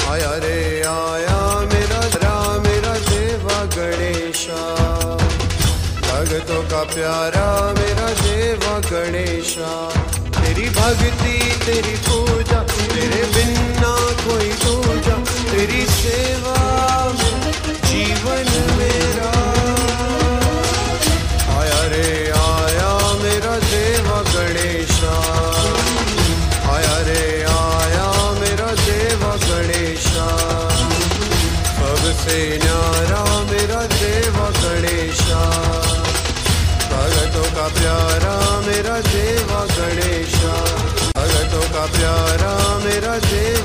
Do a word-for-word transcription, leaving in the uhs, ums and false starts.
आया रे आया मेरा राम मेरा देवा गणेशा, भक्तों का प्यारा मेरा देवा गणेशा। तेरी भक्ति तेरी पूजा तेरे बिना कोई दूजा, तेरी सेवा में जीवन मेरा। आया रे आया मेरा देवा गणेशा, आया रे आया मेरा देवा गणेशा। सबसे न्यारा मेरा देवा गणेशा, भक्तों का प्यारा मेरा देवा गणेशा, भक्तों का प्यारा मेरा देवा